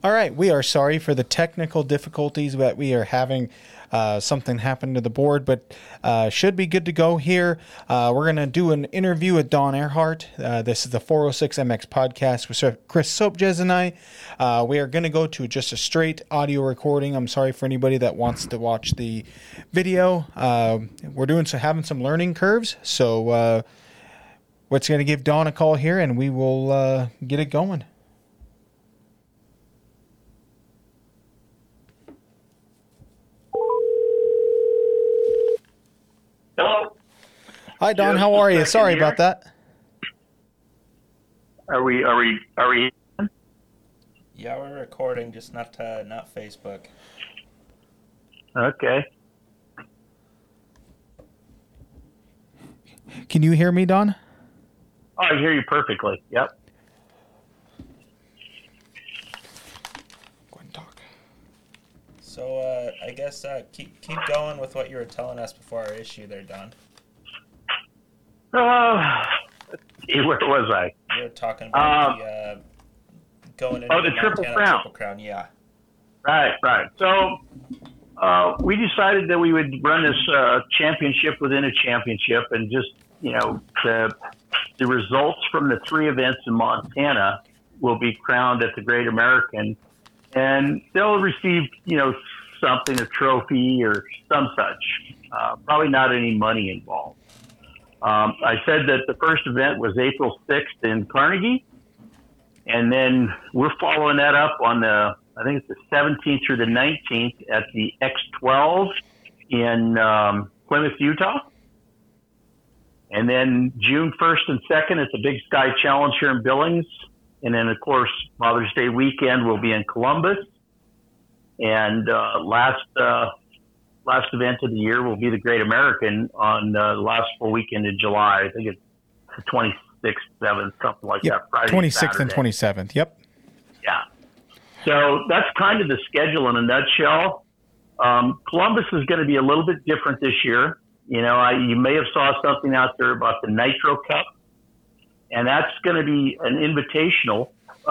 All right, we are sorry for the technical difficulties that we are having. Something happened to the board, but should be good to go here. We're going to do an interview with Don Earhart. This is the 406 MX podcast with Chris Soapjes and I. We are going to go to just a straight audio recording. I'm sorry for anybody that wants to watch the video. We're having some learning curves, so we're going to give Don a call here, and we will get it going. Hello. Hi, Don. How are you? Sorry about that. Are we? Yeah, we're recording, just not Facebook. Okay. Can you hear me, Don? Oh, I hear you perfectly. Yep. Go ahead and talk. So, I guess keep going with what you were telling us before our issue there, Don. Let's see, where was I? You were talking about going into the Triple Crown. Triple Crown, yeah. Right. So, we decided that we would run this championship within a championship, and just the results from the 3 events in Montana will be crowned at the Great American, and they'll receive something, a trophy or some such. Probably not any money involved. I said that the first event was April 6th in Carnegie, and then we're following that up on I think it's the 17th through the 19th at the X12 in Plymouth, Utah. And then June 1st and 2nd at the Big Sky Challenge here in Billings. And then, of course, Mother's Day weekend will be in Columbus. And last event of the year will be the Great American on the last full weekend in July. I think it's the 26th, 7th, something like that. Friday, 26th Saturday. and 27th. Yep. Yeah. So that's kind of the schedule in a nutshell. Columbus is going to be a little bit different this year. You may have saw something out there about the Nitro Cup, and that's going to be an invitational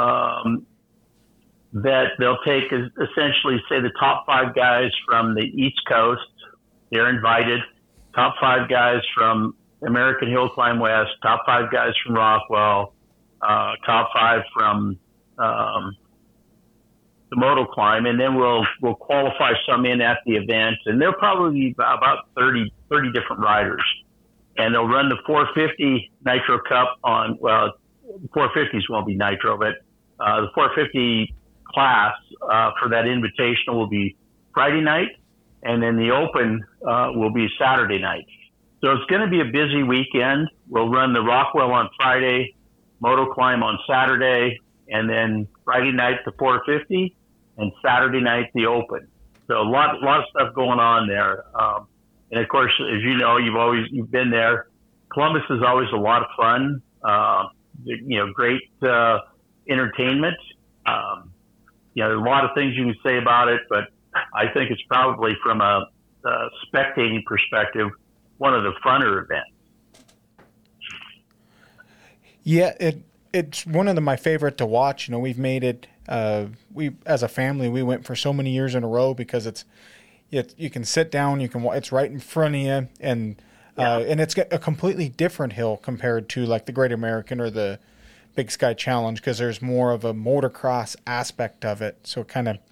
that they'll take essentially, say, the top 5 guys from the East Coast. They're invited. Top 5 guys from American Hill Climb West, top 5 guys from Rockwell, top 5 from the Moto Climb, and then we'll qualify some in at the event, and there'll probably be about 30 different riders, and they'll run the 450 Nitro Cup on, well, the 450s won't be Nitro, but the 450 class for that invitational will be Friday night, and then the Open will be Saturday night. So it's going to be a busy weekend. We'll run the Rockwell on Friday, Moto Climb on Saturday, and then Friday night the 450, and Saturday night the Open. So a lot of stuff going on there. And of course, as you know, you've been there. Columbus is always a lot of fun. Great entertainment. There's a lot of things you can say about it, but I think it's probably from a spectating perspective one of the funner events. Yeah, it's one of my favorite to watch. We've made it. We as a family we went for so many years in a row because you can sit down, it's right in front of you, and it's a completely different hill compared to like the Great American or the Big Sky Challenge because there's more of a motocross aspect of it. So kind of.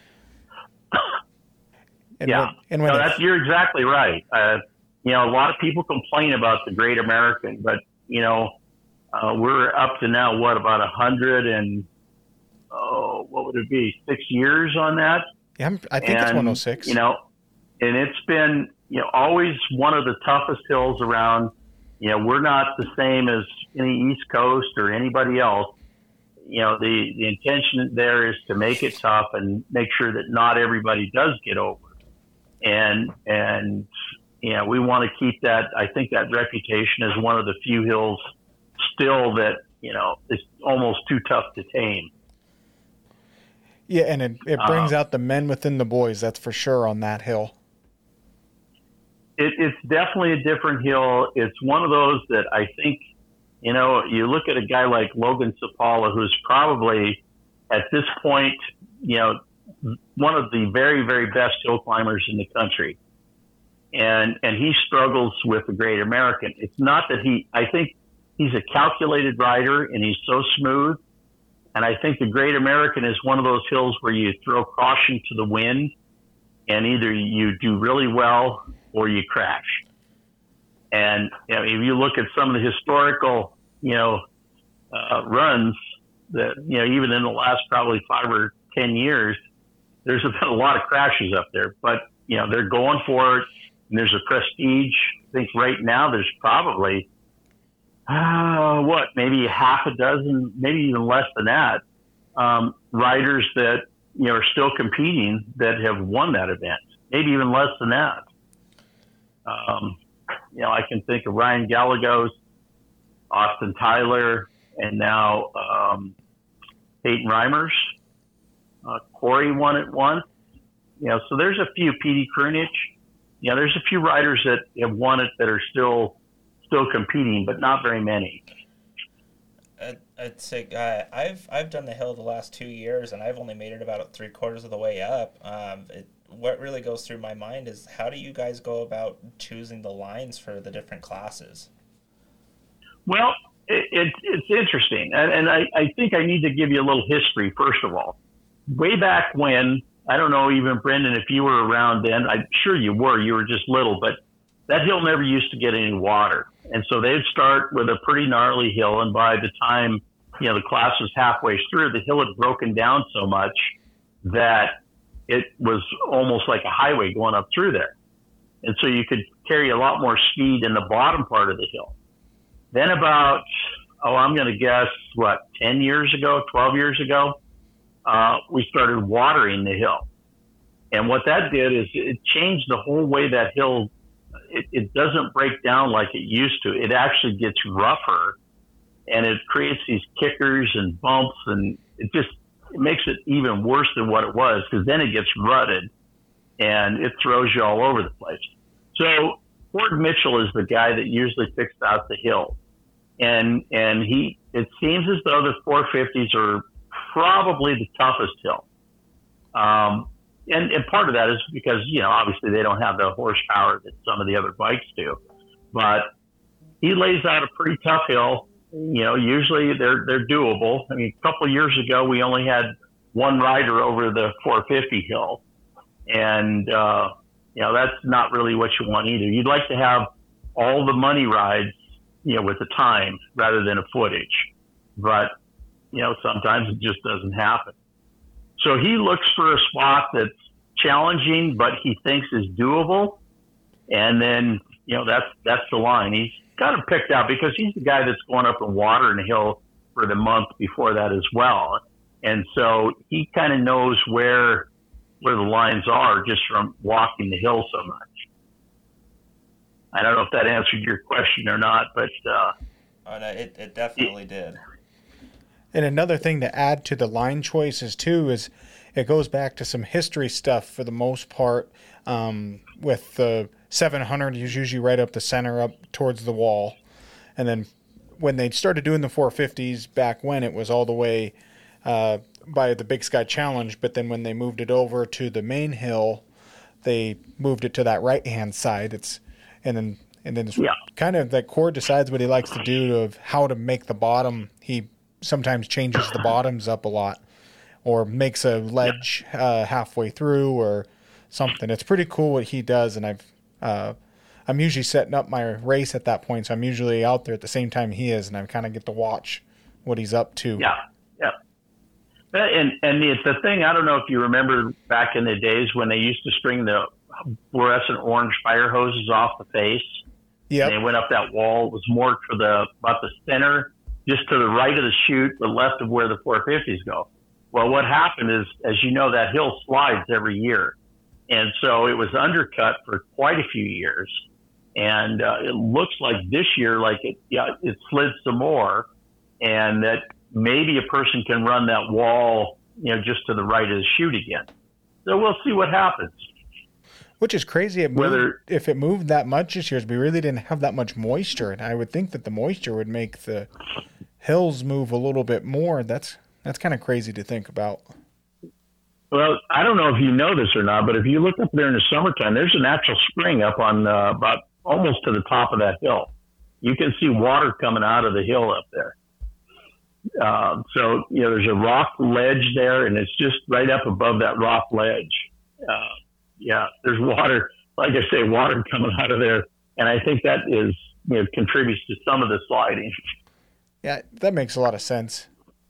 You're exactly right. A lot of people complain about the Great American, but we're up to now about 100 and what would it be, 6 years on that? Yeah, I think it's 106. And it's been always one of the toughest hills around. We're not the same as any East Coast or anybody else. The intention there is to make it tough and make sure that not everybody does get over. And we want to keep that. I think that reputation as one of the few hills still that is almost too tough to tame. Yeah, and it brings out the men within the boys, that's for sure, on that hill. It's definitely a different hill. It's one of those that I think, you look at a guy like Logan Sapala, who's probably at this point, one of the very, very best hill climbers in the country. And he struggles with the Great American. It's not that I think he's a calculated rider and he's so smooth. And I think the Great American is one of those hills where you throw caution to the wind and either you do really well or you crash. And if you look at some of the historical, runs that, even in the last probably 5 or 10 years, there's been a lot of crashes up there, but, they're going for it. And there's a prestige. I think right now there's probably, maybe half a dozen, maybe even less than that, riders that, are still competing that have won that event. Maybe even less than that. I can think of Ryan Gallegos, Austin Tyler, and now Peyton Reimers. Corey won it once. So there's a few, Petey Krunich. There's a few riders that have won it that are still competing, but not very many. I'd say I've done the hill the last 2 years, and I've only made it about 3/4 of the way up. What really goes through my mind is, how do you guys go about choosing the lines for the different classes? Well, it's interesting, and I think I need to give you a little history first of all. Way back when, I don't know, even Brendan, if you were around then, I'm sure you were just little, but that hill never used to get any water. And so they'd start with a pretty gnarly hill. And by the time, the class was halfway through, the hill had broken down so much that it was almost like a highway going up through there. And so you could carry a lot more speed in the bottom part of the hill. Then about, I'm going to guess, 10 years ago, 12 years ago, we started watering the hill. And what that did is it changed the whole way that hill, it doesn't break down like it used to. It actually gets rougher, and it creates these kickers and bumps, and it makes it even worse than what it was, because then it gets rutted and it throws you all over the place. So Ford Mitchell is the guy that usually picks out the hill. And it seems as though the 450s are probably the toughest hill. And part of that is because, obviously they don't have the horsepower that some of the other bikes do. But he lays out a pretty tough hill. Usually they're doable. I mean, a couple of years ago, we only had one rider over the 450 hill. And, that's not really what you want either. You'd like to have all the money rides, with the time rather than a footage. But, sometimes it just doesn't happen. So he looks for a spot that's challenging, but he thinks is doable. And then, that's the line. He's got him picked out because he's the guy that's going up and watering the hill for the month before that as well. And so he kind of knows where the lines are just from walking the hill so much. I don't know if that answered your question or not, but no, it definitely did. And another thing to add to the line choices too is it goes back to some history stuff for the most part. With the 700, is usually right up the center, up towards the wall, and then when they started doing the 450s back when, it was all the way by the Big Sky Challenge. But then when they moved it over to the main hill, they moved it to that right hand side. And then it's kind of that Cord decides what he likes to do of how to make the bottom. He sometimes changes the bottoms up a lot, or makes a ledge halfway through or something. It's pretty cool what he does, and I'm usually setting up my race at that point, so I'm usually out there at the same time he is, and I kind of get to watch what he's up to. Yeah. And the thing, I don't know if you remember back in the days when they used to string the fluorescent orange fire hoses off the face. Yeah. They went up that wall. It was more for about the center, just to the right of the chute, the left of where the 450s go. Well, what happened is, as you know, that hill slides every year. And so it was undercut for quite a few years. And it looks like this year, like it slid some more, and that maybe a person can run that wall, just to the right of the chute again. So we'll see what happens. Which is crazy. If it moved that much this year, we really didn't have that much moisture, and I would think that the moisture would make the hills move a little bit more. That's kind of crazy to think about. Well, I don't know if you know this or not, but if you look up there in the summertime, there's a natural spring up on about almost to the top of that hill. You can see water coming out of the hill up there. So, there's a rock ledge there, and it's just right up above that rock ledge. There's water, like I say, water coming out of there. And I think that is, contributes to some of the sliding. Yeah, that makes a lot of sense.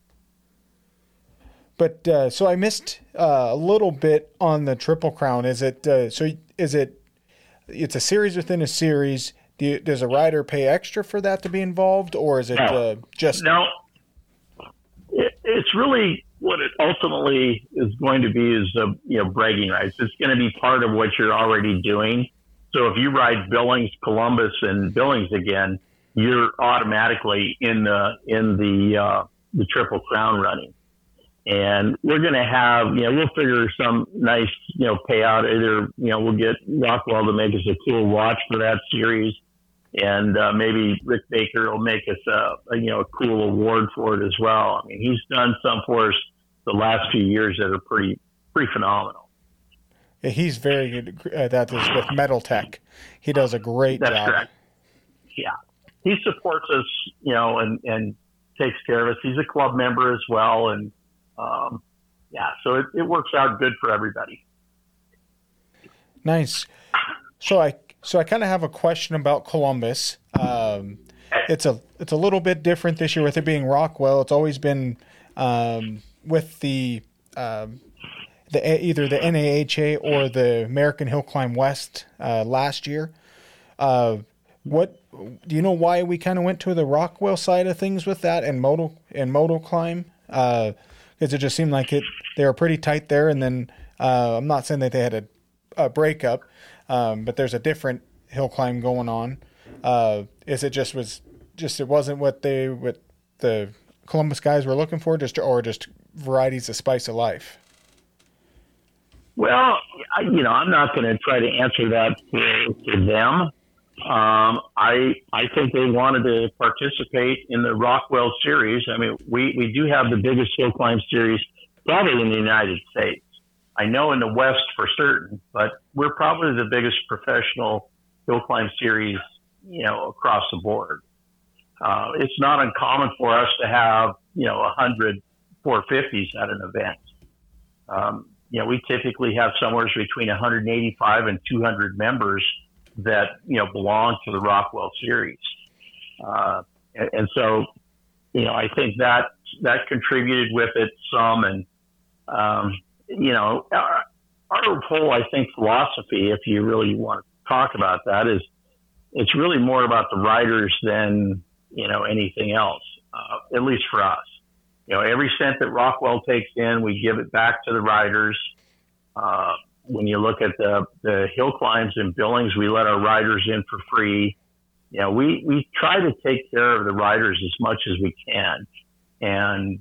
But so I missed a little bit on the Triple Crown. Is it it's a series within a series? Does a rider pay extra for that to be involved, or is it just no? It's really what it ultimately is going to be is bragging rights. It's going to be part of what you're already doing. So if you ride Billings, Columbus, and Billings again, you're automatically in the Triple Crown running. And we're going to have, we'll figure some nice, payout. Either, we'll get Rockwell to make us a cool watch for that series. And maybe Rick Baker will make us a cool award for it as well. I mean, he's done some for us the last few years that are pretty phenomenal. Yeah, he's very good at that with Metal Tech. He does a great job. That's correct. Yeah. He supports us, and takes care of us. He's a club member as well. And, so it works out good for everybody. Nice. So I kind of have a question about Columbus. It's a little bit different this year with it being Rockwell. It's always been with the either the NAHA or the American Hill Climb West last year. What do you know why we kind of went to the Rockwell side of things with that and moto climb? Because it just seemed like they were pretty tight there, and then I'm not saying that they had a breakup, but there's a different hill climb going on. Is it it wasn't what the Columbus guys were looking for, or just varieties of spice of life? Well, I'm not going to try to answer that for them. I think they wanted to participate in the Rockwell series. I mean, we do have the biggest hill climb series probably in the United States. I know in the West for certain, but we're probably the biggest professional hill climb series, across the board. It's not uncommon for us to have, 100 450s at an event. We typically have somewhere between 185 and 200 members that, belong to the Rockwell series. And so, I think that contributed with it some. And, our whole, I think, philosophy, if you really want to talk about that, is it's really more about the riders than, anything else, at least for us. Every cent that Rockwell takes in, we give it back to the riders. When you look at the hill climbs in Billings, we let our riders in for free. We try to take care of the riders as much as we can. And,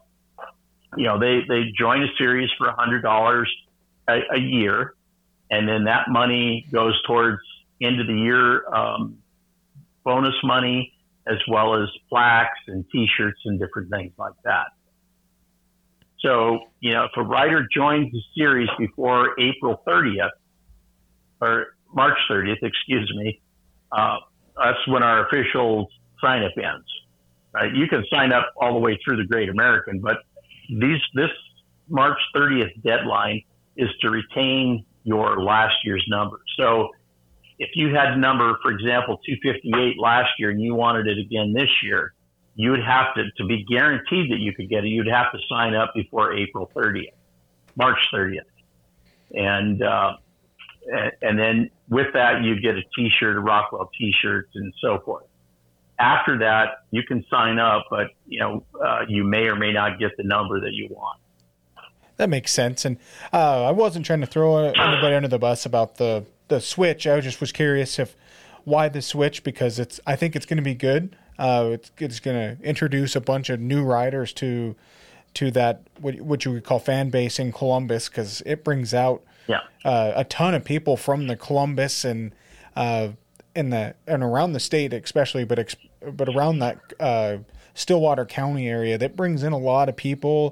they join a series for $100 a year. And then that money goes towards end of the year bonus money, as well as plaques and T-shirts and different things like that. So, if a rider joins the series before April 30th, or March 30th, excuse me, that's when our official sign-up ends. Right? You can sign up all the way through the Great American, but this March 30th deadline is to retain your last year's number. So if you had a number, for example, 258 last year, and you wanted it again this year, you would have to be guaranteed that you could get it, you'd have to sign up before April 30th, March 30th. And then with that, you get a T-shirt, a Rockwell T-shirt, and so forth. After that, you can sign up, but, you may or may not get the number that you want. That makes sense. And I wasn't trying to throw anybody under the bus about the switch. I just was curious why the switch, because I think it's going to be good. It's going to introduce a bunch of new riders to that what you would call fan base in Columbus, because it brings out a ton of people from the Columbus and around the state especially, but around that Stillwater County area. That brings in a lot of people.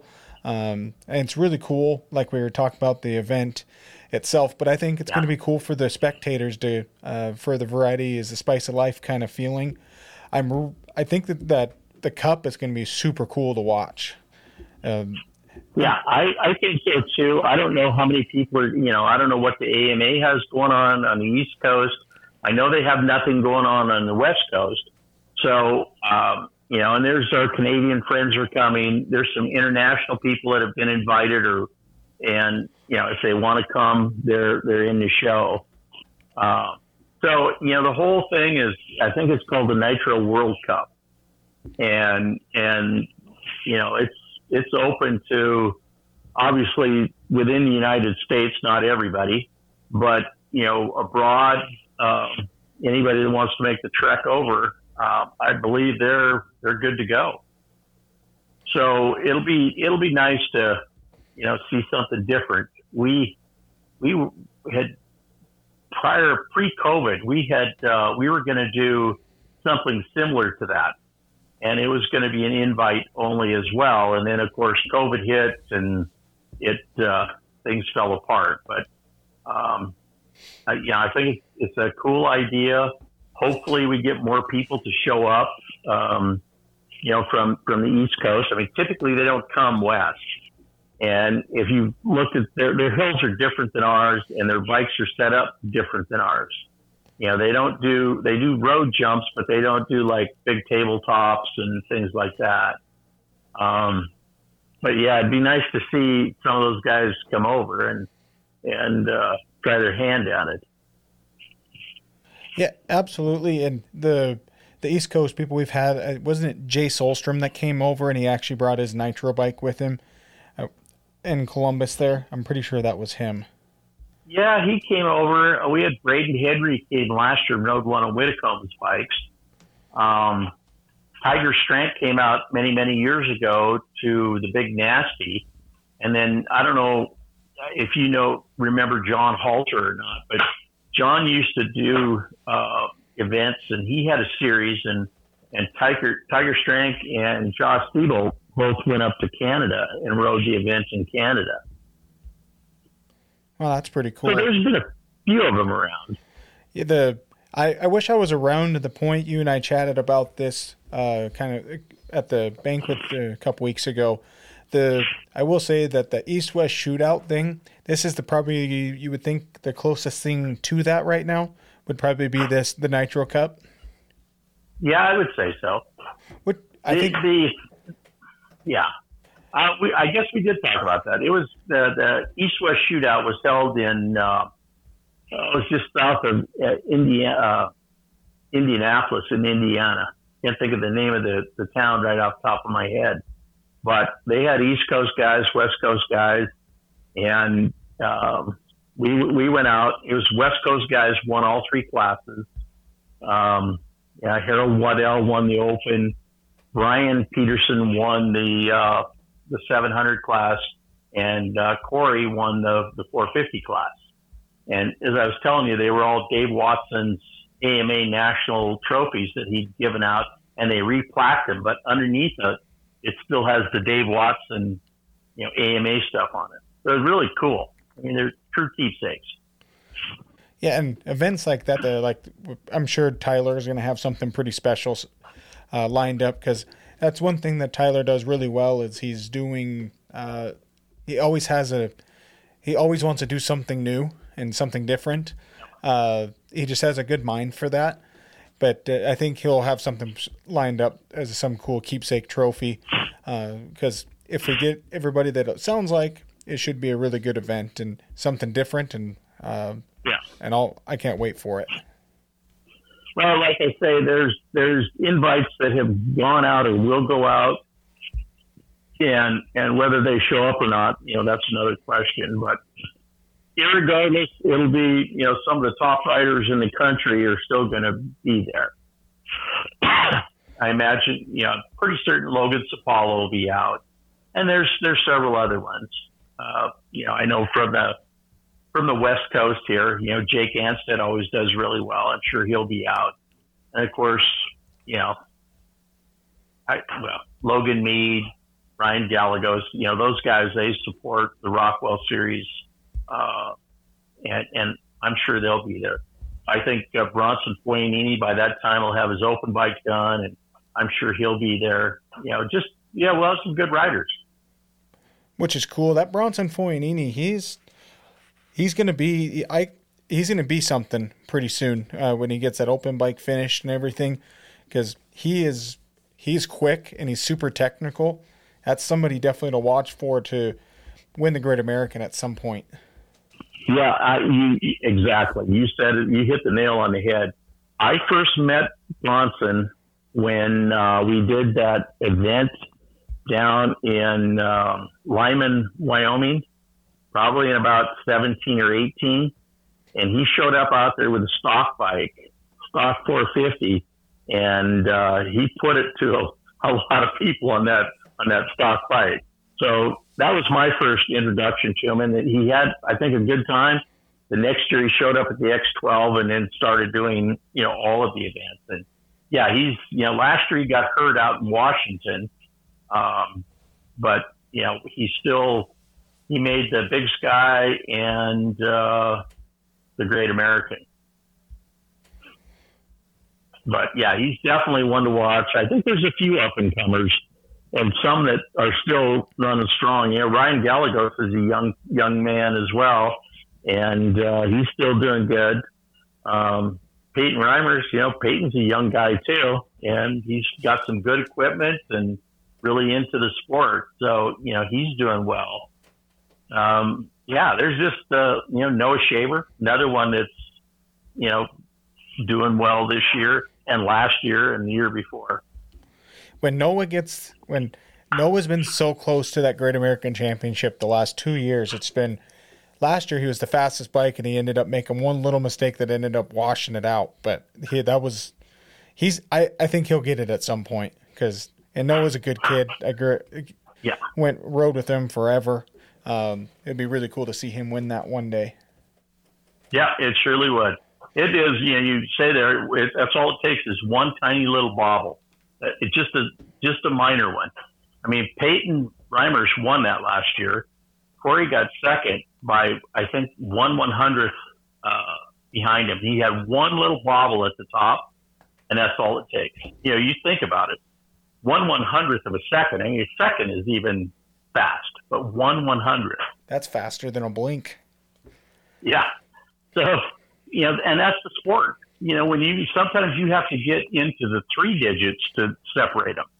And it's really cool, like we were talking about the event itself, but I think it's going to be cool for the spectators to, for the variety is the spice of life kind of feeling. I think that the Cup is going to be super cool to watch. Yeah, I think so too. I don't know how many people are, I don't know what the AMA has going on the East Coast. I know they have nothing going on the West Coast. So, and there's our Canadian friends are coming. There's some international people that have been invited and if they want to come, they're in the show. So, the whole thing is, I think it's called the Nitro World Cup. And it's open to, obviously, within the United States, not everybody, but, abroad, anybody that wants to make the trek over, I believe they're good to go. So it'll be nice to, see something different. We had pre-COVID, we were going to do something similar to that. And it was going to be an invite only as well. And then, of course, COVID hit and things fell apart. But, I think it's a cool idea. Hopefully we get more people to show up, from the East Coast. I mean, typically they don't come west. And if you look at their hills are different than ours and their bikes are set up different than ours. They do road jumps, but they don't do like big tabletops and things like that. But yeah, it'd be nice to see some of those guys come over and try their hand at it. Yeah, absolutely. And the East Coast people we've had, wasn't it Jay Solstrom that came over and he actually brought his nitro bike with him in Columbus there? I'm pretty sure that was him. Yeah, he came over. We had Braden Henry came last year and rode one of Whitcomb's bikes. Tiger Strength came out many, many years ago to the Big Nasty. And then I don't know if remember John Halter or not, but John used to do events and he had a series and Tiger Strength and Josh Siebel both went up to Canada and rode the events in Canada. Well, that's pretty cool. So there's been a few of them around. Yeah, I wish I was around at the point you and I chatted about this kind of at the banquet a couple weeks ago. I will say that the East-West shootout thing, this is probably you would think the closest thing to that right now would probably be the Nitro Cup. Yeah, I would say so. I guess we did talk about that. It was the East-West shootout was held in it was just south of Indianapolis in Indiana. Can't think of the name of the town right off the top of my head, but they had East Coast guys, West Coast guys, and we went out. It was West Coast guys won all three classes. Harold Waddell won the Open. Brian Peterson won the 700 class, and Corey won the 450 class. And as I was telling you, they were all Dave Watson's AMA national trophies that he'd given out, and they replaqued them. But underneath it still has the Dave Watson, AMA stuff on it. So it's really cool. I mean, they're true keepsakes. Yeah, and events like that, I'm sure Tyler is going to have something pretty special lined up, because that's one thing that Tyler does really well is he's doing. He always wants to do something new and something different. He just has a good mind for that. But I think he'll have something lined up as some cool keepsake trophy. Because if we get everybody that it sounds like, it should be a really good event and something different. And I can't wait for it. Well, like I say, there's invites that have gone out or will go out, and whether they show up or not, that's another question. But irregardless, it'll be some of the top riders in the country are still going to be there. I imagine pretty certain Logan Sapalo will be out, and there's several other ones. I know from the West Coast here, Jake Anstead always does really well. I'm sure he'll be out. And of course, Logan Mead, Ryan Gallegos, those guys, they support the Rockwell Series, and I'm sure they'll be there. I think Bronson Fognini by that time will have his open bike done, and I'm sure he'll be there. We'll have some good riders. Which is cool. That Bronson Fognini, he's going to be something pretty soon when he gets that open bike finished and everything, because he's quick and he's super technical. That's somebody definitely to watch for to win the Great American at some point. Yeah, exactly. You said it. You hit the nail on the head. I first met Bronson when we did that event down in Lyman, Wyoming, probably in about 17 or 18. And he showed up out there with a stock bike, stock 450, and he put it to a lot of people on that stock bike. So that was my first introduction to him, and he had, I think, a good time. The next year he showed up at the X12 and then started doing, all of the events. And yeah, he's, last year he got hurt out in Washington. But he made the Big Sky and, the Great American. But yeah, he's definitely one to watch. I think there's a few up and comers and some that are still running strong. Ryan Gallegos is a young man as well, and he's still doing good. Peyton Reimers, Peyton's a young guy too, and he's got some good equipment and really into the sport. So, he's doing well. There's just, Noah Shaver, another one that's, doing well this year and last year and the year before. When Noah's been so close to that Great American Championship the last 2 years, last year he was the fastest bike and he ended up making one little mistake that ended up washing it out. But I think he'll get it at some point and Noah's a good kid. Rode with him forever. It'd be really cool to see him win that one day. Yeah, it surely would. It is, you say there, that's all it takes is one tiny little bobble. It's just a minor one. I mean, Peyton Reimers won that last year. Corey got second by, I think, 1/100th behind him. He had one little bobble at the top, and that's all it takes. You think about it. 1/100th of a second. I mean, a second is even fast, but 1/100th. That's faster than a blink. Yeah. So, and that's the sport. When sometimes you have to get into the 3 digits to separate them.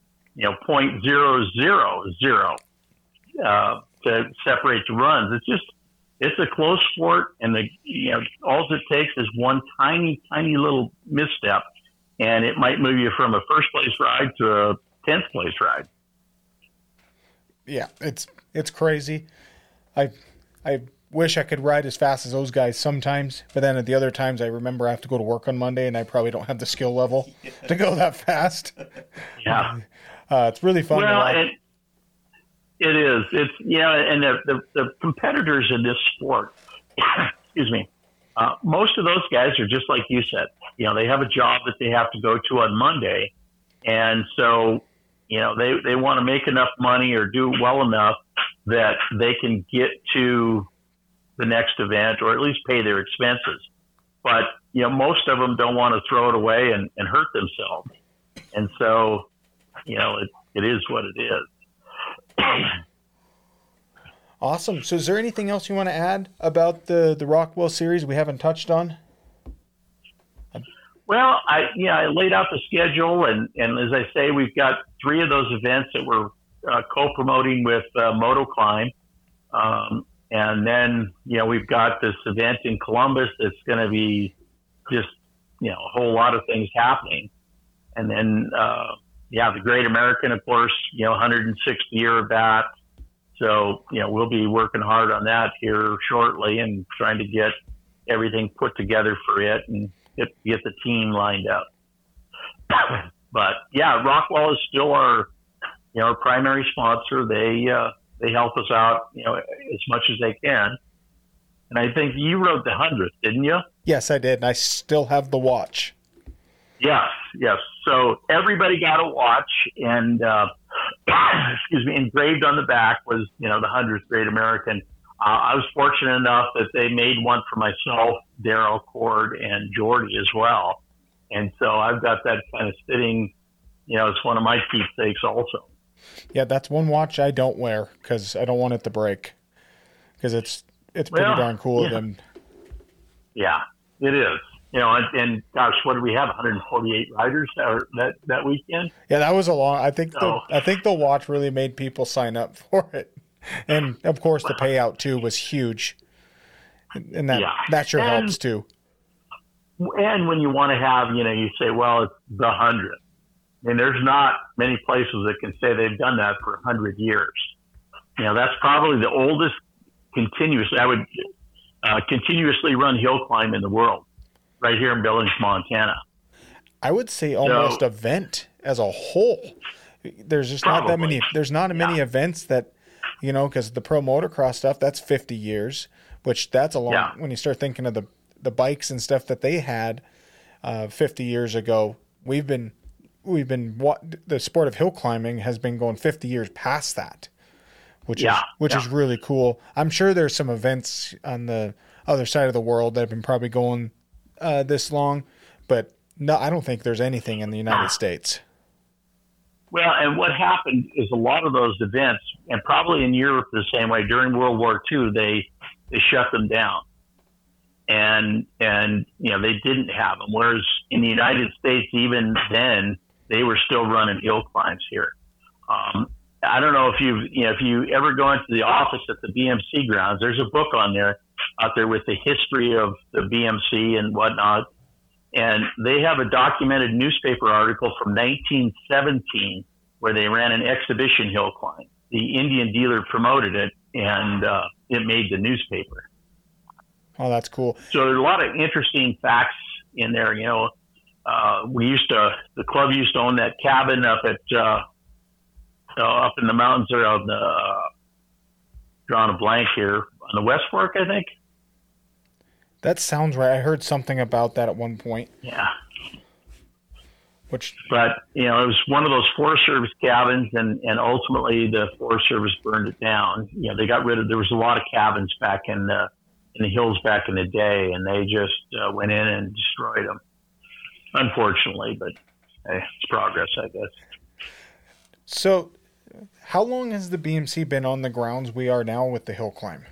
0.000 to separate the runs. It's a close sport, and all it takes is one tiny little misstep, and it might move you from a first place ride to a 10th place ride. Yeah, it's crazy. I wish I could ride as fast as those guys sometimes, but then at the other times I remember I have to go to work on Monday and I probably don't have the skill level to go that fast. Yeah. It's really fun. Well, it is. It's, and the competitors in this sport, excuse me, most of those guys are just like you said. They have a job that they have to go to on Monday. And so, they want to make enough money or do well enough that they can get to the next event or at least pay their expenses. But, most of them don't want to throw it away and hurt themselves. And so, it is what it is. Awesome. So is there anything else you want to add about the Rockwell series we haven't touched on? Well, I laid out the schedule, and as I say, we've got 3 of those events that we're co-promoting with MotoClimb. And then, we've got this event in Columbus that's going to be just, a whole lot of things happening. And then, the Great American, of course, 106th year of that. So, we'll be working hard on that here shortly and trying to get everything put together for it and get the team lined up. But Rockwell is still our primary sponsor. They help us out, as much as they can. And I think you rode the 100th, didn't you? Yes, I did. And I still have the watch. Yes. So everybody got a watch, and excuse me, engraved on the back was, the 100th Great American. I was fortunate enough that they made one for myself, Daryl, Cord, and Jordy as well. And so I've got that kind of sitting, it's one of my keepsakes also. Yeah, that's one watch I don't wear because I don't want it to break. Because it's pretty darn cool of them. Yeah, it is. And gosh, what did we have? 148 riders that weekend. Yeah, that was a long. I think the watch really made people sign up for it, and of course the payout too was huge, and that sure helps too. And when you want to have, you say, well, it's the 100th. And there's not many places that can say they've done that for 100 years. That's probably the oldest continuously run hill climb in the world, right here in Billings, Montana. I would say almost event as a whole. There's just not that many. There's not many events that, because the pro motocross stuff, that's 50 years, which that's a long. Yeah. When you start thinking of the bikes and stuff that they had 50 years ago, the sport of hill climbing has been going 50 years past that, which is really cool. I'm sure there's some events on the other side of the world that have been probably going this long, but no, I don't think there's anything in the United States. Well, and what happened is a lot of those events, and probably in Europe the same way, during World War II, they shut them down. And they didn't have them. Whereas in the United States, even then, they were still running hill climbs here. I don't know if you ever go into the office at the BMC grounds, there's a book out there with the history of the BMC and whatnot. And they have a documented newspaper article from 1917 where they ran an exhibition hill climb. The Indian dealer promoted it, and it made the newspaper. Oh, that's cool. So there's a lot of interesting facts in there. The club used to own that cabin up in the mountains around drawing a blank here on the West Fork, I think. That sounds right. I heard something about that at one point. Yeah. But it was one of those Forest Service cabins, and ultimately the Forest Service burned it down. They got rid of. There was a lot of cabins back in the hills back in the day, and they just went in and destroyed them. Unfortunately, but it's progress, I guess. So, how long has the BMC been on the grounds we are now with the hill climb?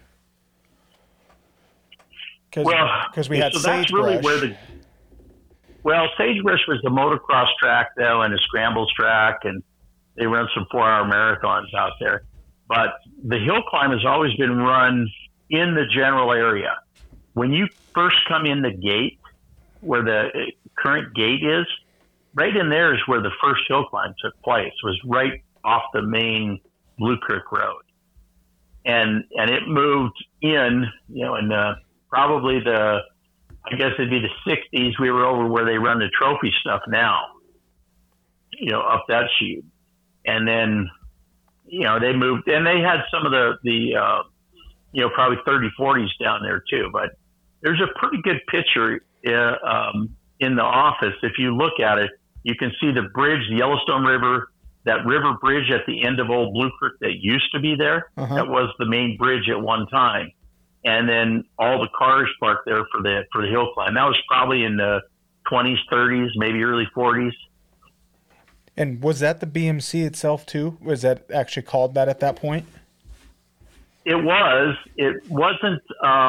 Because we had Sagebrush. Sagebrush was the motocross track, though, and a scrambles track, and they run some 4-hour marathons out there. But the hill climb has always been run in the general area. When you first come in the gate, where the current gate is, right in there is where the first hill climb took place. It was right off the main Blue Creek Road. And it moved in, in probably I guess it'd be the 60s. We were over where they run the trophy stuff now, up that chute. And then, they moved, and they had some of the probably 30, 40s down there too. But there's a pretty good picture in the office. If you look at it, you can see the bridge, the Yellowstone River, that river bridge at the end of Old Blue Creek that used to be there. Uh-huh. That was the main bridge at one time. And then all the cars parked there for the hill climb. That was probably in the 20s, 30s, maybe early 40s. And was that the BMC itself too? Was that actually called that at that point? It was. It wasn't.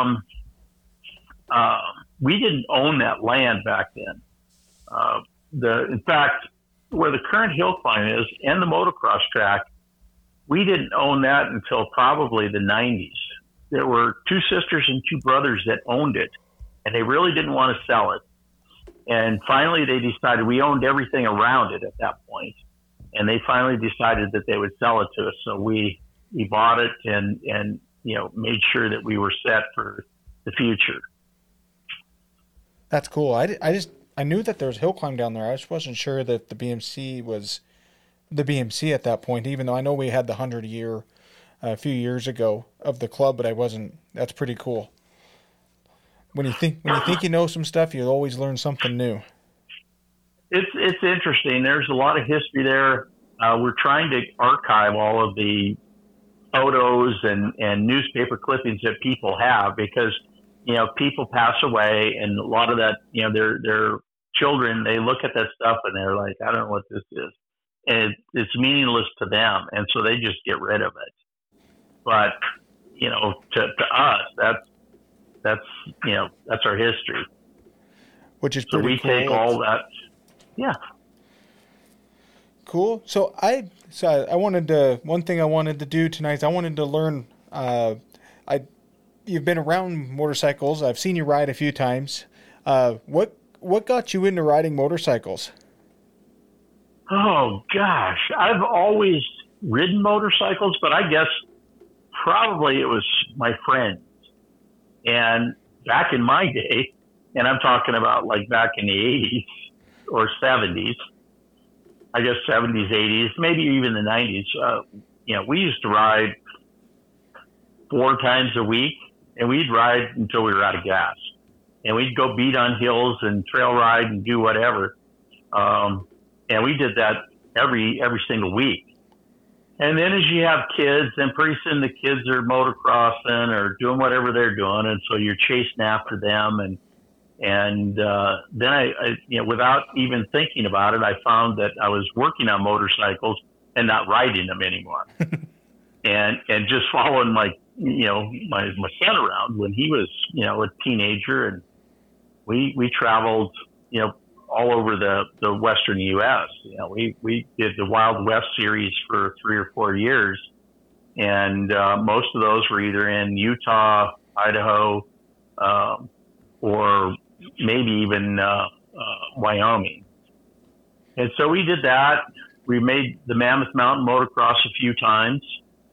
We didn't own that land back then. In fact, where the current hill climb is and the motocross track, we didn't own that until probably the 90s. There were 2 sisters and 2 brothers that owned it, and they really didn't want to sell it. And finally, they decided, we owned everything around it at that point, and they finally decided that they would sell it to us. So we bought it and made sure that we were set for the future. That's cool. I knew that there was hill climb down there. I just wasn't sure that the BMC was the BMC at that point, even though I know we had the 100-year a few years ago of the club, but I wasn't. That's pretty cool. When you think you know some stuff, you always learn something new. It's interesting. There's a lot of history there. we're trying to archive all of the photos and newspaper clippings that people have, because, people pass away, and a lot of that, their children, they look at that stuff and they're like, I don't know what this is. And it's meaningless to them. And so they just get rid of it. But, to us, that's our history. Which is so pretty we cool. take all that. Yeah. Cool. So I wanted to, one thing I wanted to do tonight is I wanted to learn, you've been around motorcycles. I've seen you ride a few times. What got you into riding motorcycles? Oh gosh, I've always ridden motorcycles, but I guess probably it was my friends. And back in my day, and I'm talking about like back in the 80s or 70s, I guess 70s, 80s, maybe even the 90s, we used to ride 4 times a week, and we'd ride until we were out of gas. And we'd go beat on hills and trail ride and do whatever. And we did that every single week. And then as you have kids, then pretty soon the kids are motocrossing or doing whatever they're doing. And so you're chasing after them. And then I without even thinking about it, I found that I was working on motorcycles and not riding them anymore. and just following my son around when he was, a teenager. And we traveled, all over the Western U.S. We did the Wild West series for 3 or 4 years. And most of those were either in Utah, Idaho, or maybe even Wyoming. And so we did that. We made the Mammoth Mountain motocross a few times.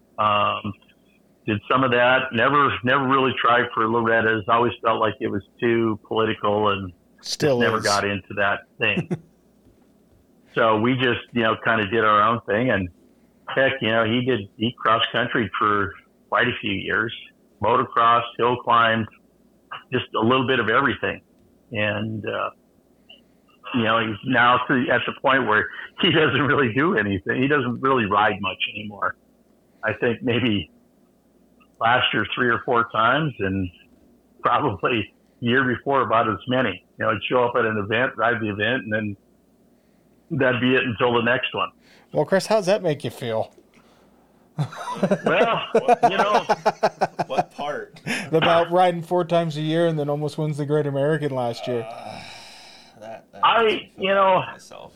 Did some of that. Never really tried for Loretta's. Always felt like it was too political and still never got into that thing. So we just, kind of did our own thing. And heck, he cross country for quite a few years. Motocross, hill climbs, just a little bit of everything. And, he's now at the point where he doesn't really do anything. He doesn't really ride much anymore. I think maybe last year 3 or 4 times, and probably year before about as many. He'd show up at an event, ride the event, and then that'd be it until the next one. Well, Chris, how's that make you feel? Well, What part? About riding 4 times a year and then almost wins the Great American last year. Myself.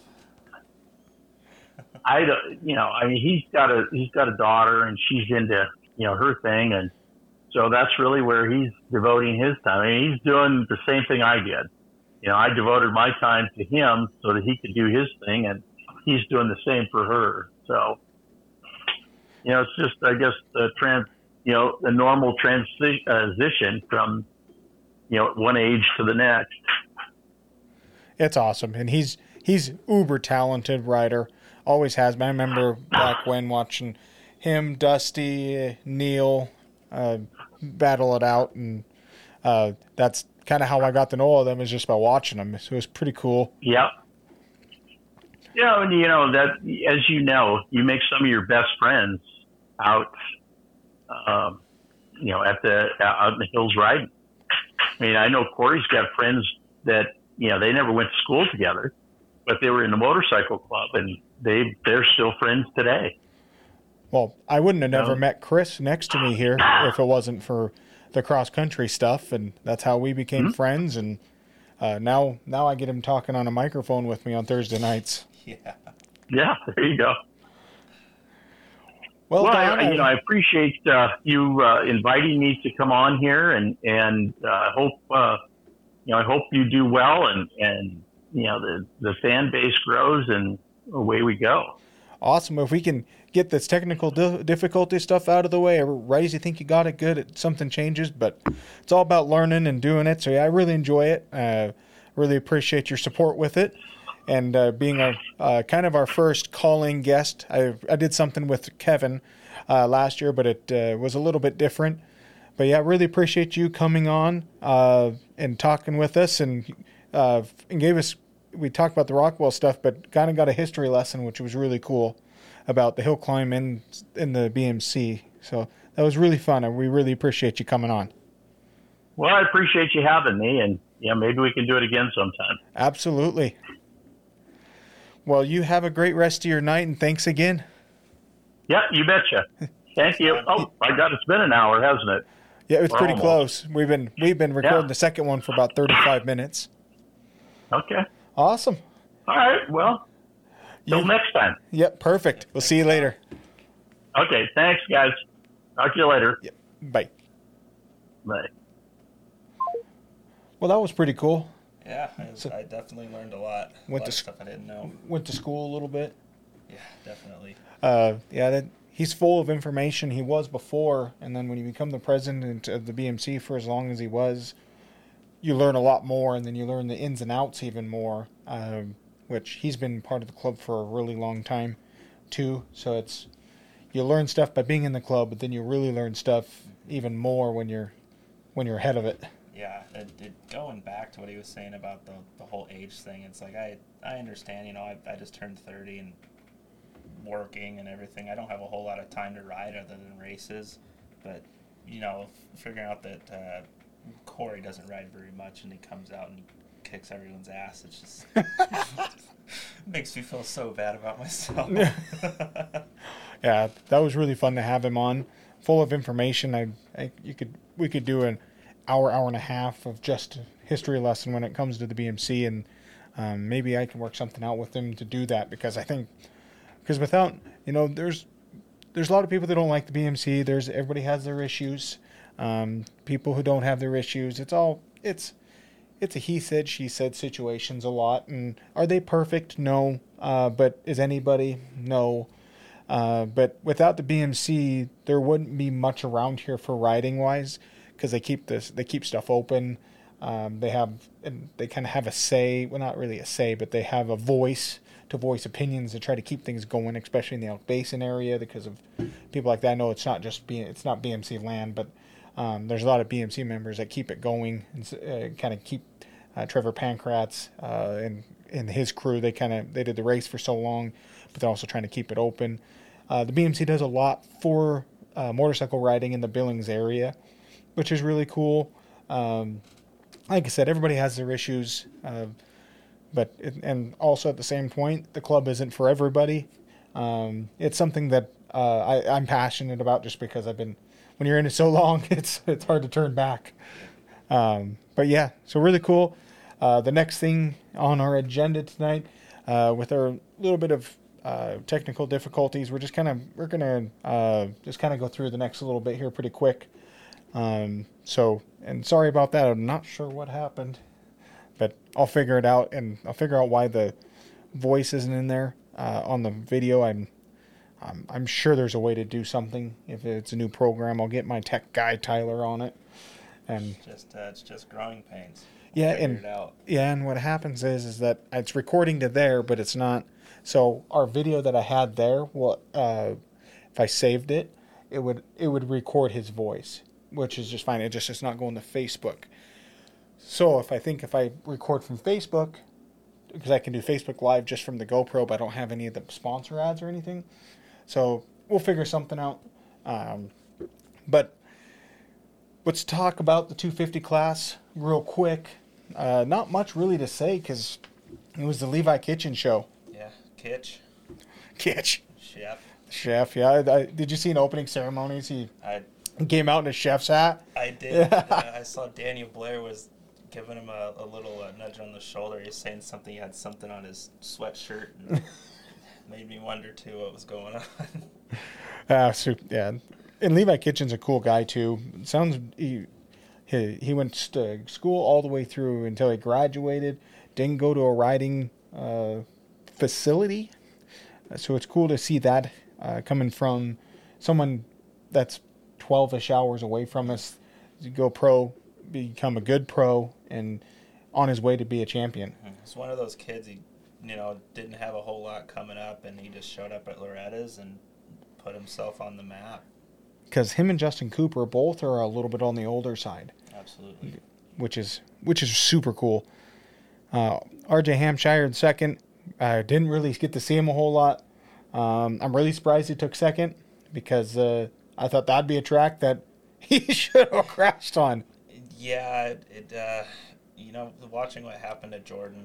I don't, he's got a daughter, and she's into, her thing. And so that's really where he's devoting his time. I mean, he's doing the same thing I did. I devoted my time to him so that he could do his thing, and he's doing the same for her. So, it's just, I guess, the normal transition from, one age to the next. It's awesome. And he's uber talented rider. Always has been. I remember back when watching him, Dusty, Neil, battle it out. And that's kind of how I got to know all of them, is just by watching them. So it was pretty cool. Yep. Yeah, and that, as you make some of your best friends out, out in the hills riding. I mean, I know Corey's got friends that, they never went to school together, but they were in the motorcycle club, and they're still friends today. Well, I wouldn't have never met Chris next to me here if it wasn't for the cross-country stuff, and that's how we became friends. And now I get him talking on a microphone with me on Thursday nights. Yeah, there you go. Well, Don, I appreciate you inviting me to come on here, and hope I hope you do well, and the fan base grows, and away we go. Awesome. If we can get this technical difficulty stuff out of the way, right as you think you got it good, something changes, but it's all about learning and doing it. So yeah, I really enjoy it. Really appreciate your support with it. And being kind of our first calling guest, I did something with Kevin last year, but it was a little bit different. But yeah, really appreciate you coming on and talking with us, and gave us. We talked about the Rockwell stuff, but kind of got a history lesson, which was really cool. about the hill climb in the BMC. So that was really fun, and we really appreciate you coming on. Well, I appreciate you having me, and maybe we can do it again sometime. Absolutely. Well, you have a great rest of your night, and thanks again. Yeah, you betcha. Thank you. Oh, my God, it's been an hour, hasn't it? Yeah, it was pretty close. We've been recording the second one for about 35 minutes. Okay. Awesome. All right. Well, till next time. Yep, perfect. We'll see you later. Okay. Thanks, guys. Talk to you later. Yep. Bye. Bye. Well, that was pretty cool. Yeah, I definitely learned a lot. A lot of stuff I didn't know. Went to school a little bit. Yeah, definitely. He's full of information. He was before, and then when you become the president of the BMC for as long as he was, you learn a lot more, and then you learn the ins and outs even more, which he's been part of the club for a really long time, too. So you learn stuff by being in the club, but then you really learn stuff even more when you're ahead of it. Yeah, going back to what he was saying about the whole age thing, it's like I understand, I just turned 30 and working and everything. I don't have a whole lot of time to ride other than races, but, figuring out that Corey doesn't ride very much and he comes out and he kicks everyone's ass, it's just makes me feel so bad about myself. Yeah, that was really fun to have him on, full of information. We could do an hour and a half of just history lesson when it comes to the BMC, and maybe I can work something out with him to do that, because without, there's a lot of people that don't like the BMC. Everybody has their issues. People who don't have their issues, it's a he said, she said situations a lot. And are they perfect? No. But is anybody? No. But without the BMC, there wouldn't be much around here for riding wise, because they keep stuff open. They kind of have a say. Well, not really a say, but they have a voice to voice opinions to try to keep things going, especially in the Elk Basin area, because of people like that. I know it's not BMC land, but there's a lot of BMC members that keep it going and kind of keep Trevor Pankratz and his crew. They did the race for so long, but they're also trying to keep it open. The BMC does a lot for motorcycle riding in the Billings area, which is really cool. Like I said, everybody has their issues, and also at the same point, the club isn't for everybody. It's something that I'm passionate about, just because when you're in it so long, it's hard to turn back. But yeah, so really cool. The next thing on our agenda tonight, with our little bit of technical difficulties, we're gonna just kind of go through the next little bit here pretty quick. And sorry about that. I'm not sure what happened, but I'll figure it out, and I'll figure out why the voice isn't in there on the video. I'm sure there's a way to do something. If it's a new program, I'll get my tech guy Tyler on it. And it's just growing pains. Yeah, Figure it out. And what happens is that it's recording to there, but it's not. So our video that I had there, if I saved it, it would record his voice, which is just fine. It's not going to Facebook. So if I record from Facebook, because I can do Facebook Live just from the GoPro, but I don't have any of the sponsor ads or anything. So we'll figure something out. But let's talk about the 250 class real quick. Not much really to say, because it was the Levi Kitchen show. Yeah, Kitch. Chef, yeah. Did you see an opening ceremonies? He came out in a chef's hat. I did. I saw Daniel Blair was giving him a little nudge on the shoulder. He was saying something. He had something on his sweatshirt, and made me wonder too what was going on. Yeah. And Levi Kitchen's a cool guy too. He went to school all the way through until he graduated. Didn't go to a riding facility. So it's cool to see that coming from someone that's 12-ish hours away from us. Go pro, become a good pro, and on his way to be a champion. It's one of those kids, he didn't have a whole lot coming up, and he just showed up at Loretta's and put himself on the map. Because him and Justin Cooper both are a little bit on the older side. Absolutely. Which is super cool. RJ Hampshire in second. Didn't really get to see him a whole lot. I'm really surprised he took second because I thought that'd be a track that he should have crashed on. Yeah, watching what happened to Jordan,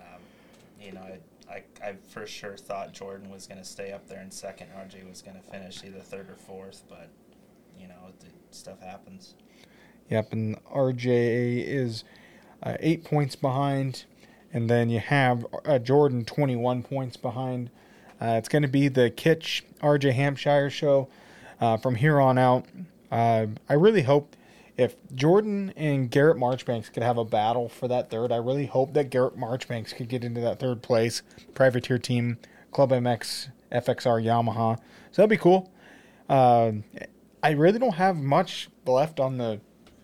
I for sure thought Jordan was going to stay up there in second. RJ was going to finish either third or fourth, but, stuff happens. Yep, and RJ is 8 points behind, and then you have Jordan 21 points behind. It's going to be the Kitch RJ Hampshire show from here on out. I really hope if Jordan and Garrett Marchbanks could have a battle for that third, I really hope that Garrett Marchbanks could get into that third place privateer team, Club MX, FXR, Yamaha. So that'd be cool. I really don't have much left on the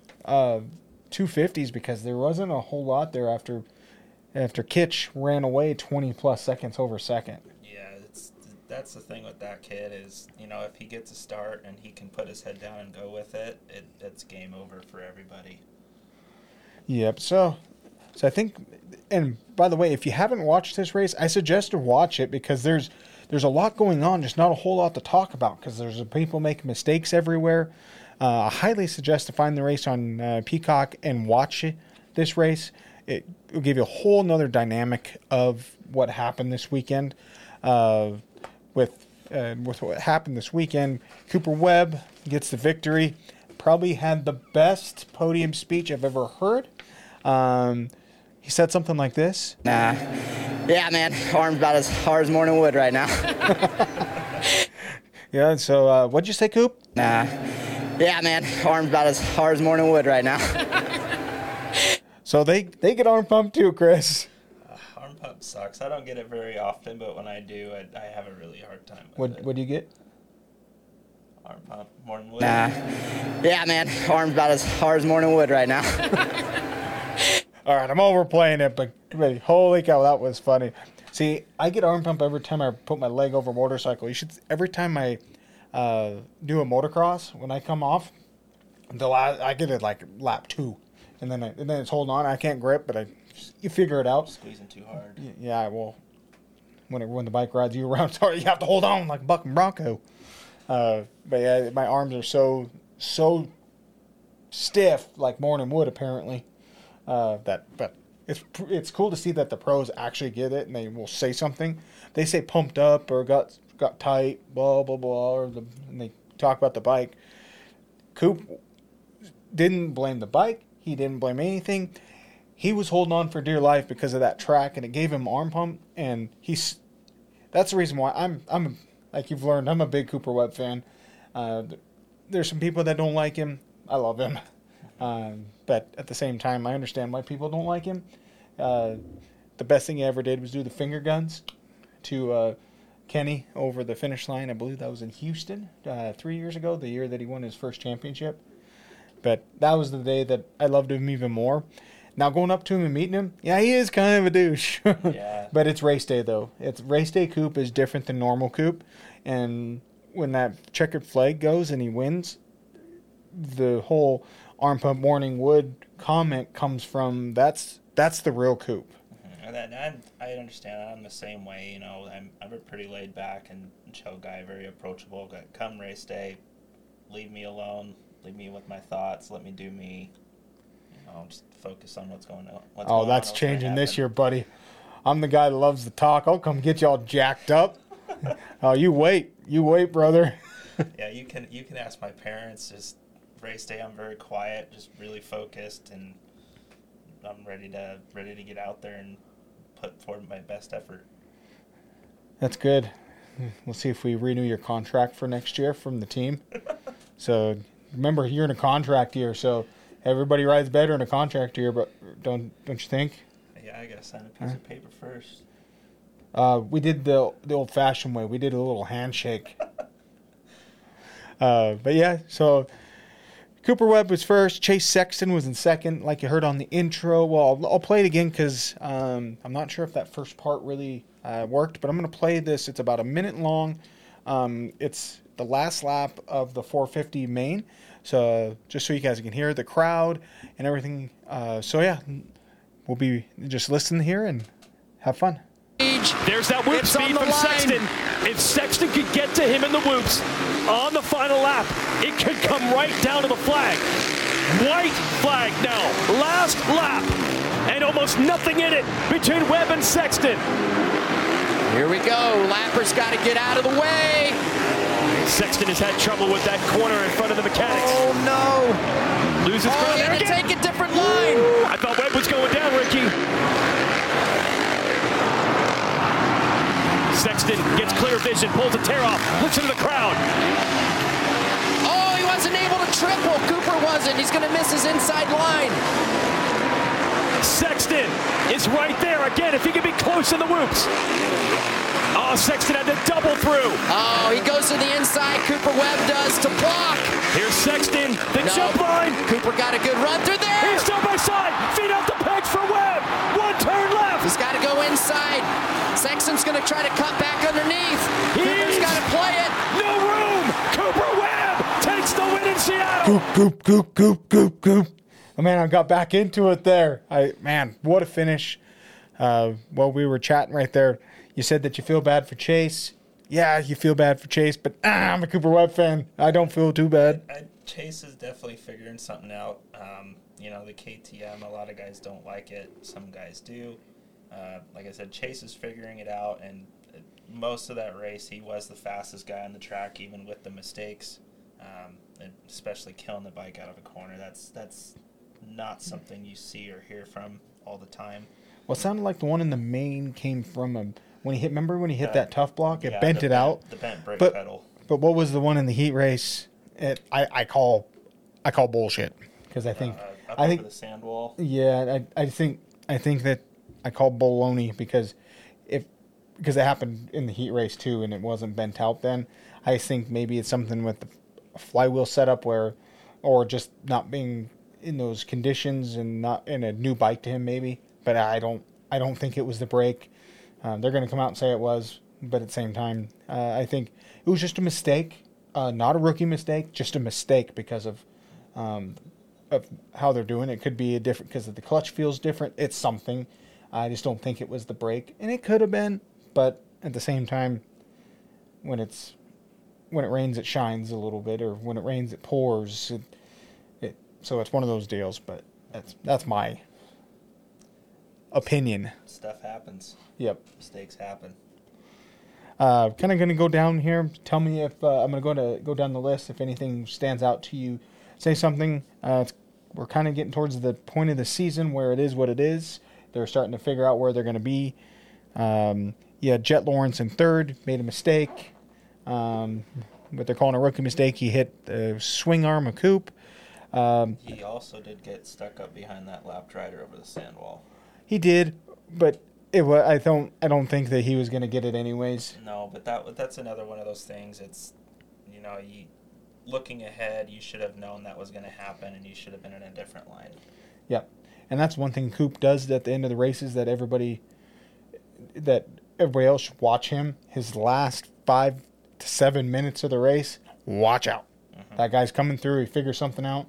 250s because there wasn't a whole lot there after Kitch ran away 20-plus seconds over second. That's the thing with that kid is, if he gets a start and he can put his head down and go with it, it's game over for everybody. Yep. So I think, and by the way, if you haven't watched this race, I suggest to watch it because there's a lot going on, just not a whole lot to talk about because there's people making mistakes everywhere. I highly suggest to find the race on Peacock and watch this race. It will give you a whole nother dynamic of what happened this weekend. With what happened this weekend, Cooper Webb gets the victory. Probably had the best podium speech I've ever heard. He said something like this. Nah. Yeah, man. Arm's about as hard as morning wood right now. Yeah, so what'd you say, Coop? Nah. Yeah, man. Arm's about as hard as morning wood right now. So they get arm pumped too, Chris. Arm pump sucks. I don't get it very often, but when I do, I have a really hard time with it. What do you get? Arm pump, morning wood. Nah. Yeah, man. Arm's about as hard as morning wood right now. All right, I'm overplaying it, but holy cow, that was funny. See, I get arm pump every time I put my leg over a motorcycle. Every time I do a motocross, when I come off, I get it like lap 2, and then it's holding on. I can't grip, but you figure it out. Squeezing too hard. Yeah, well, when the bike rides you around, sorry, you have to hold on like a bucking bronco. But yeah, my arms are so stiff, like morning wood apparently. But it's cool to see that the pros actually get it and they will say something. They say pumped up or got tight, blah blah blah, and they talk about the bike. Coop didn't blame the bike. He didn't blame anything. He was holding on for dear life because of that track, and it gave him arm pump. And that's the reason why I'm like you've learned, I'm a big Cooper Webb fan. There's some people that don't like him. I love him. But at the same time, I understand why people don't like him. The best thing he ever did was do the finger guns to Kenny over the finish line. I believe that was in Houston 3 years ago, the year that he won his first championship. But that was the day that I loved him even more. Now going up to him and meeting him, yeah, he is kind of a douche. Yeah. But it's race day, though. It's race day Coop is different than normal Coop. And when that checkered flag goes and he wins, the whole arm pump morning wood comment comes from that's the real Coop. And I understand. I'm the same way. I'm a pretty laid back and chill guy, very approachable. But come race day, leave me alone. Leave me with my thoughts. Let me do me. Just focus on what's going on. That's changing this year, buddy. I'm the guy that loves to talk. I'll come get you all jacked up. Oh, you wait, brother. Yeah, you can ask my parents. Just race day, I'm very quiet, just really focused, and I'm ready to get out there and put forward my best effort. That's good. We'll see if we renew your contract for next year from the team. So remember, you're in a contract year, so everybody rides better in a contract year, but don't you think? Yeah, I gotta sign a piece of paper first. We did the old-fashioned way. We did a little handshake. But yeah, so Cooper Webb was first. Chase Sexton was in second, like you heard on the intro. Well, I'll play it again because I'm not sure if that first part really worked, but I'm going to play this. It's about a minute long. It's the last lap of the 450 main, so just so you guys can hear the crowd and everything. So yeah, we'll be just listening here and have fun. There's that whoop It's on speed the from line. Sexton. If Sexton could get to him in the whoops on the final lap, it could come right down to the flag. White flag now. Last lap. And almost nothing in it between Webb and Sexton. Here we go. Lapper's got to get out of the way. Sexton has had trouble with that corner in front of the mechanics. Oh, no. Loses Oh, ground he there had to again. take a different line. I thought Webb was going down, Ricky. Sexton gets clear vision, pulls a tear off, looks into the crowd. Oh, he wasn't able to triple. Cooper wasn't. He's going to miss his inside line. Sexton is right there again if he can be close in the whoops. Oh, Sexton had to double through. Oh, he goes to the inside. Cooper Webb does to block. Here's Sexton, the No. jump line. Cooper got a good run through there. Here's side by side, feet off the pegs for Webb. One turn left. He's got to go inside. Sexton's going to try to cut back underneath. Cooper's got to play it. No room. Cooper Webb takes the win in Seattle. Goop. Oh, man, I got back into it there. Man, what a finish. While we were chatting right there, you said that you feel bad for Chase. Yeah, you feel bad for Chase, but I'm a Cooper Webb fan. I don't feel too bad. Chase is definitely figuring something out. The KTM, a lot of guys don't like it. Some guys do. Like I said, Chase is figuring it out, and most of that race, he was the fastest guy on the track, even with the mistakes, and especially killing the bike out of a corner. That's not something you see or hear from all the time. Well, it sounded like the one in the main came from him. When he hit that tough block, it bent it out. The bent brake but, pedal. But what was the one in the heat race? I call bullshit because I think Over the sand wall. Yeah, I think that I call baloney because it happened in the heat race too, and it wasn't bent out then. I think maybe it's something with the flywheel setup or just not being in those conditions and not in a new bike to him maybe. But I don't think it was the brake. They're going to come out and say it was, but at the same time, I think it was just a mistake, not a rookie mistake, just a mistake because of how they're doing it. It could be a different because the clutch feels different. It's something. I just don't think it was the brake, and it could have been, but at the same time, when it rains, it shines a little bit, or when it rains, it pours. So it's one of those deals, but that's my opinion. Stuff happens. Yep. Mistakes happen. Kind of going to go down here. Tell me if I'm going to go down the list. If anything stands out to you, say something. We're kind of getting towards the point of the season where it is what it is. They're starting to figure out where they're going to be. Jet Lawrence in third made a mistake. What they're calling a rookie mistake. He hit the swing arm of Coop. He also did get stuck up behind that lapped rider over the sand wall. He did, but I don't think that he was going to get it anyways. No, but that's another one of those things. It's, looking ahead, you should have known that was going to happen, and you should have been in a different line. Yep, and that's one thing Coop does at the end of the races that everybody else should watch him. His last 5 to 7 minutes of the race, watch out. Mm-hmm. That guy's coming through. He figures something out.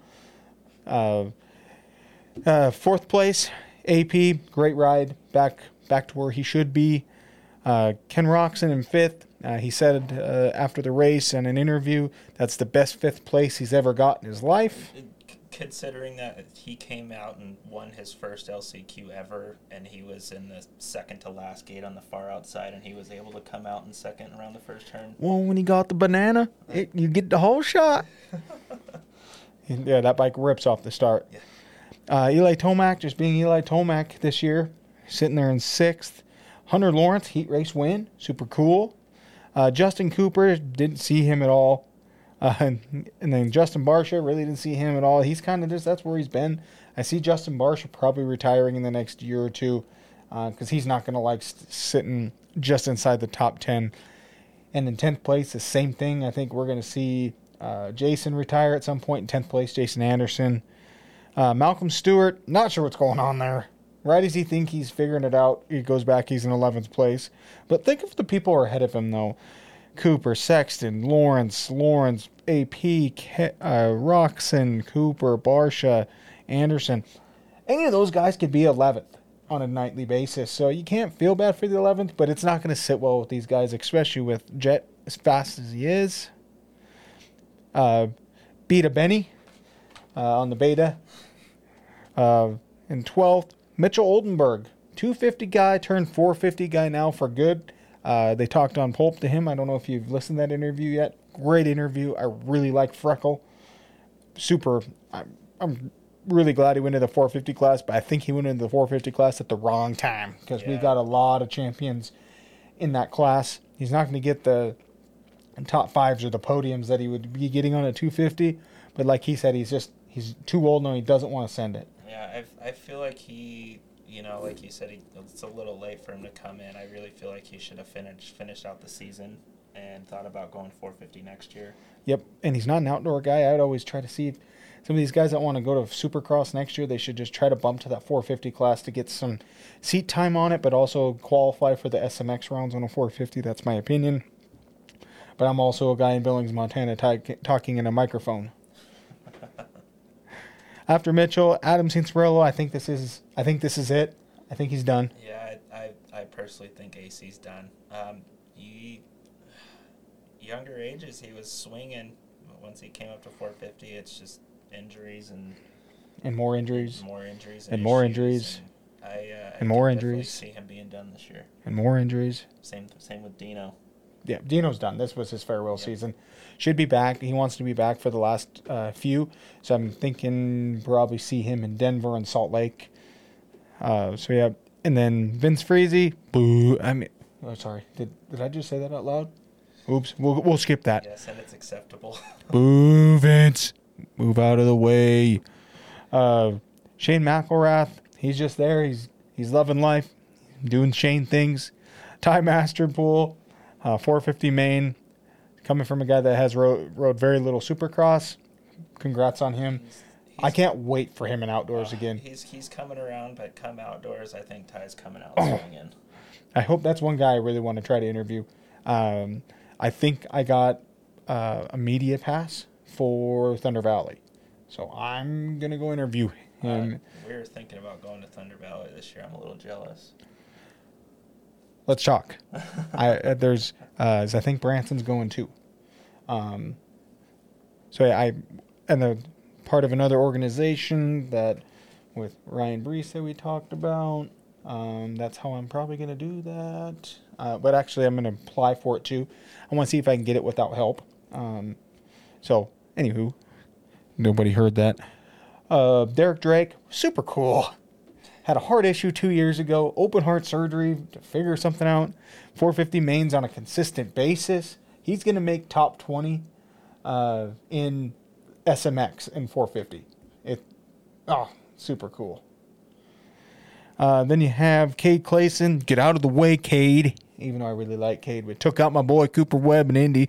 Fourth place, AP, great ride, back to where he should be. Ken Roczen in fifth. He said after the race in an interview that's the best fifth place he's ever got in his life. Considering that he came out and won his first LCQ ever, and he was in the second to last gate on the far outside, and he was able to come out in second around the first turn. Well, when he got the banana, you get the whole shot. Yeah, that bike rips off the start. Yeah. Eli Tomac, just being Eli Tomac this year, sitting there in sixth. Hunter Lawrence, heat race win, super cool. Justin Cooper, didn't see him at all. And then Justin Barcia, really didn't see him at all. He's kind of just, that's where he's been. I see Justin Barcia probably retiring in the next year or two because he's not going to like sitting just inside the top 10. And in 10th place, the same thing. I think we're going to see Jason retire at some point in 10th place, Jason Anderson. Malcolm Stewart, not sure what's going on there. Right as he think he's figuring it out, he goes back, he's in 11th place. But think of the people who are ahead of him, though. Cooper, Sexton, Lawrence, AP, Roczen, Cooper, Barcia, Anderson. Any of those guys could be 11th. on a nightly basis. So you can't feel bad for the 11th, but it's not going to sit well with these guys, especially with Jet as fast as he is. Beat a Benny on the beta. In 12th, Mitchell Oldenburg, 250 guy turned 450 guy now for good. They talked on Pulp to him. I don't know if you've listened to that interview yet. Great interview. I really like Freckle. Super. I'm really glad he went into the 450 class, but I think he went into the 450 class at the wrong time because we got a lot of champions in that class. He's not going to get the top fives or the podiums that he would be getting on a 250, but like he said, he's too old now. He doesn't want to send it. Yeah, I feel like he, like you said, it's a little late for him to come in. I really feel like he should have finished out the season and thought about going 450 next year. Yep, and he's not an outdoor guy. I'd always try to see if some of these guys that want to go to Supercross next year, they should just try to bump to that 450 class to get some seat time on it, but also qualify for the SMX rounds on a 450. That's my opinion. But I'm also a guy in Billings, Montana, talking in a microphone. After Mitchell, Adam Cincerello, I think this is it. I think he's done. Yeah, I personally think AC's done. Younger ages, he was swinging. But once he came up to 450, it's just injuries and more injuries. And more injuries. And more injuries. And more I injuries. see him being done this year. And more injuries. Same with Dino. Yeah, Dino's done. This was his farewell season. Should be back. He wants to be back for the last few. So I'm thinking probably see him in Denver and Salt Lake. And then Vince Freezy. Boo. Sorry. Did I just say that out loud? Oops. We'll skip that. Yes, and it's acceptable. Boo, Vince. Move out of the way. Shane McElrath. He's just there. He's loving life, doing Shane things. Ty Masterpool. 450 main, coming from a guy that has rode very little Supercross. Congrats on him. I can't wait for him in outdoors again. He's coming around, but come outdoors, I think Ty's coming out swinging. I hope that's one guy I really want to try to interview. I think I got a media pass for Thunder Valley, so I'm gonna go interview him. We were thinking about going to Thunder Valley this year. I'm a little jealous. Let's talk. I think Branson's going too. And the part of another organization that with Ryan Brees that we talked about. That's how I'm probably going to do that. But actually, I'm going to apply for it too. I want to see if I can get it without help. Anywho, nobody heard that. Derek Drake, super cool. Had a heart issue 2 years ago, open heart surgery to figure something out. 450 mains on a consistent basis. He's going to make top 20 in SMX in 450. Super cool. Then you have Cade Clayson. Get out of the way, Cade. Even though I really like Cade, but took out my boy Cooper Webb in Indy.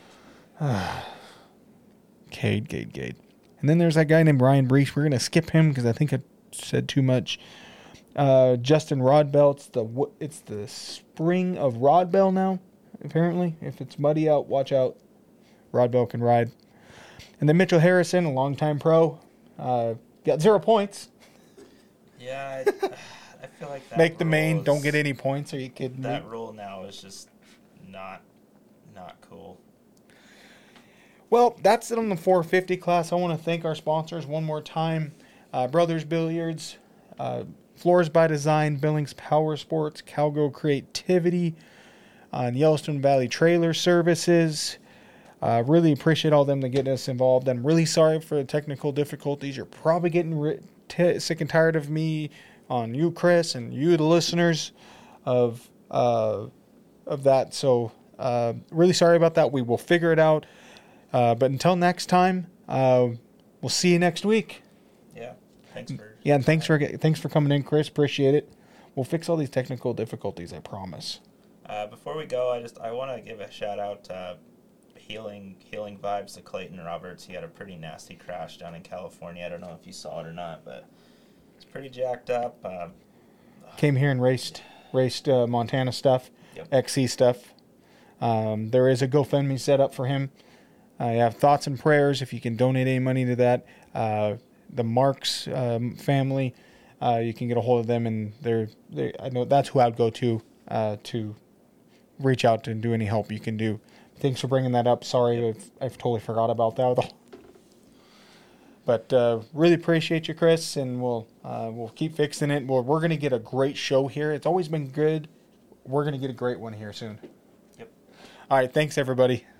Cade. And then there's that guy named Ryan Brees. We're going to skip him because I think I said too much. Justin Rodbell. It's the spring of Rodbell now, apparently. If it's muddy out, watch out. Rodbell can ride. And then Mitchell Harrison, a longtime pro, got 0 points. Yeah, I feel like that make the main, don't get any points. Are you kidding me? That rule now is just not cool. Well, that's it on the 450 class. I want to thank our sponsors one more time. Brothers Billiards, Floors by Design, Billings Power Sports, Calgo Creativity, Yellowstone Valley Trailer Services. Really appreciate all them to get us involved. I'm really sorry for the technical difficulties. You're probably getting sick and tired of me on you, Chris, and you, the listeners of that. So really sorry about that. We will figure it out. But until next time, we'll see you next week. Yeah. Thanks for. Yeah, and thanks for coming in, Chris. Appreciate it. We'll fix all these technical difficulties, I promise. Before we go, I want to give a shout out to healing vibes to Clayton Roberts. He had a pretty nasty crash down in California. I don't know if you saw it or not, but it's pretty jacked up. Came here and raced Montana stuff, Yep. XC stuff. There is a GoFundMe set up for him. I have thoughts and prayers if you can donate any money to that. The Marks family, you can get a hold of them, and I know that's who I'd go to reach out to and do any help you can do. Thanks for bringing that up. Sorry, I've totally forgot about that though. But really appreciate you, Chris, and we'll keep fixing it. We're going to get a great show here. It's always been good. We're going to get a great one here soon. Yep. All right, thanks everybody.